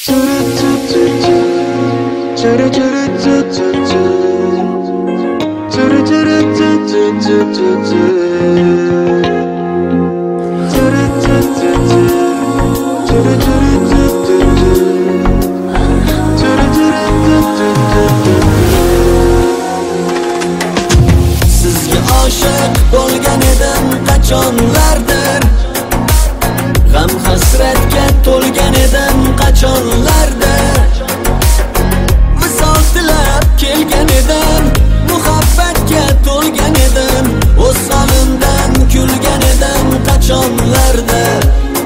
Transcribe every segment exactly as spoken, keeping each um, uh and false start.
Sizga oshiq bo'lgan edim qachonlardir, g'am hasratga to'lgan edim qachonlardir. Visol tilab kelgan edim, muhabbatga to'lgan edim, o'z holimdan kulgan edim qachonlardir.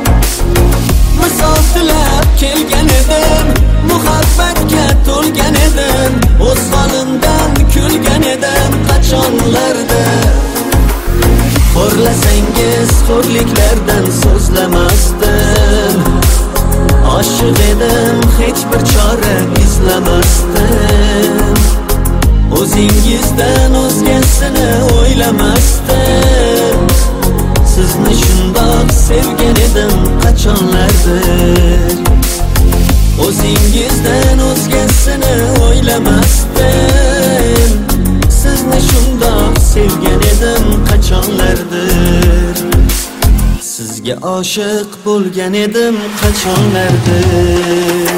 Visol tilab kelgan edim, muhabbatga to'lgan edim, o'z holimdan kulgan edim qachonlardir. Xo'rlasangiz xo'rliklardan so'zlamasdim, oshiq edim hech bir chora izlamasdim, o'zingizdan o'zgasini o'ylamasdim. Sizni shundoq sevgan edim qachonlardir, o'zingizdan o'zgasini o'ylamasdim. Sizni shundoq sevgan edim qachonlardir, sizga oshiq bo'lgan edim qachonlardir.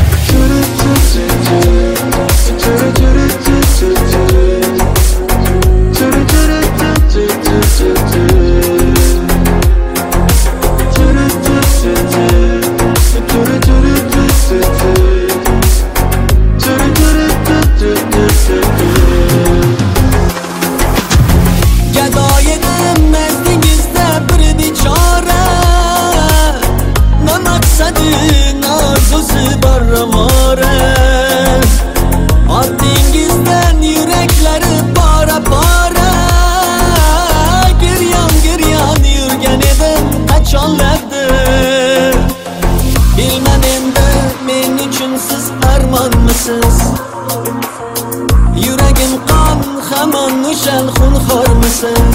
Ortingizdan yuraklari pora pora, giryon giryon yurgan edim qachonlardir. Bilmam endi men uchun siz armonmisiz, yuragim qon hamon o'shal xunxo'rmisiz.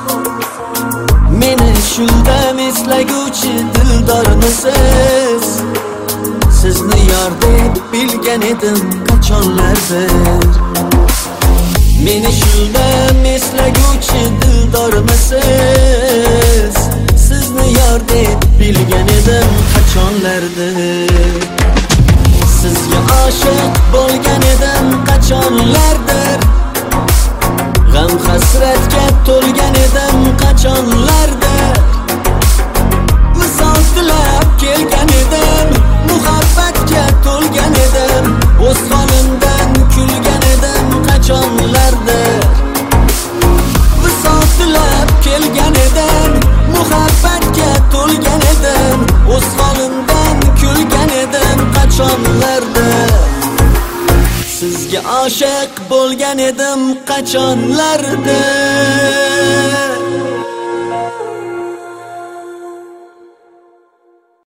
Meni shuldam eslaguvchi dildormisiz, sizni yor deb bilgan edim qachonlardir. Meni shuldam eslaguvchi dildormisiz, sizni yor deb bilgan edim qachonlardir. Sizga oshiq bo'lgan edim qachonlardir, g'am hasratga to'lgan edim qachonlardir. Visol tilab kelgan edim, muhabbatga to'lgan edim, o'z holimdan kulgan edim qachonlardir. Visol tilab kelgan edim, muhabbatga to'lgan edim, o'z holimdan kulgan edim qachonlardir. Sizga oshiq bo'lgan edim qachonlardir.